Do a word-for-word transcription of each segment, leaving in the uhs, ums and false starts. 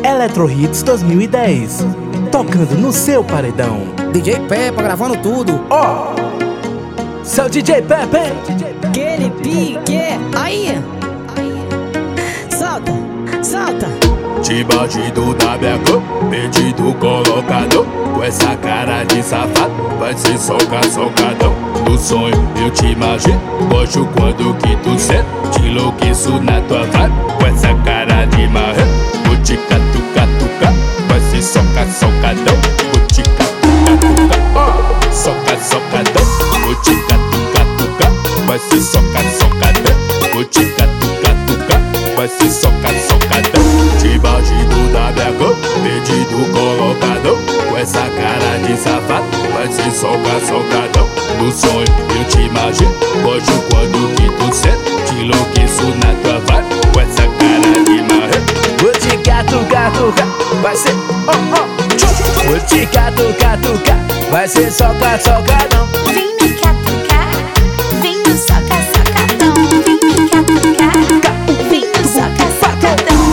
Electro Hits dois mil e dez, tocando no seu paredão. D J Peppa gravando tudo. Ó, oh, seu D J Pepe. Aquele pique, aí. Solta, solta. De bandido da minha cor, pedido colocado. Com essa cara de safado, vai ser soca, socadão. No sonho eu te imagino, gosto quando que tu senta. Te enlouqueço na tua vibe, com essa cara de marrão. Vou te catucar, vai ser soca, socadão. Vou te catucar, soca, socadão. Vou te catucar, vai ser soca, socadão. Vou te catucar, vai ser soca, socadão. De bandido da minha cor, pedido colocadão. Com essa cara de safado, vai ser soca, socadão. No sonho eu te imagino, gosto quando que tu senta. Te enlouqueço na tua vibe, com essa cara de marrão. Vou te catucar, vai ser oh oh. Vou te catucar, vai ser soca, socadão. Vem me catucar, vem no soca, socadão. Vem me catucar, vem no soca, socadão.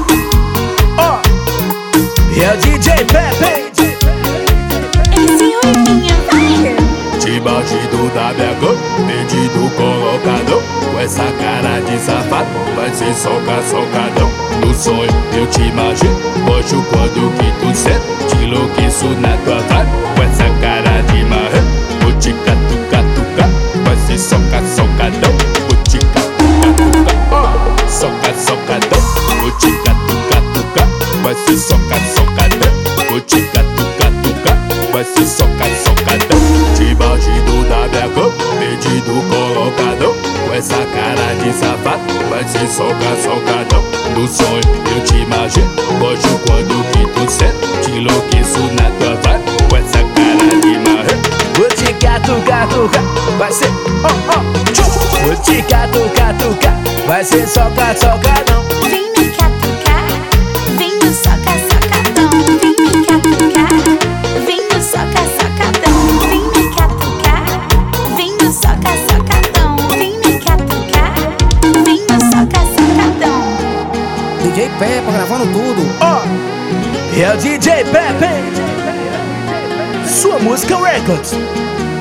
Ó, oh, é o D J Pepe. Esse oivinho vai. De bandido da minha cor, pedido colocadão. Com essa cara de safado, vai ser soca, socadão. No sonho eu te imagino, gosto quando que tu senta. Te enlouqueço na tua vibe, com essa cara de marrão. Vou te catucar, vai ser soca, socadão. Vou te catucar, soca, socadão. Vou te catucar, vai ser soca, socadão. Vou te catucar, vai ser soca, socadão. De bandido da minha cor, pedido colocadão. Com essa cara de safado, vai ser soca, socadão. No sonho eu te imagino, gosto quando que tu senta. Te enlouqueço na tua vibe, com essa cara de marrão. Vou te catucar, vai ser oh oh. Vou te catucar, vai ser soca, socadão. Vem me catucar, vem no soca, socadão. Vem me catucar, vem no soca, socadão. Vem me catucar, vem no soca, socadão. Vem me catucar, vem no soca, socadão. D J Peppa gravando tudo. Ó, oh, é o D J Pepe. Sua música Records.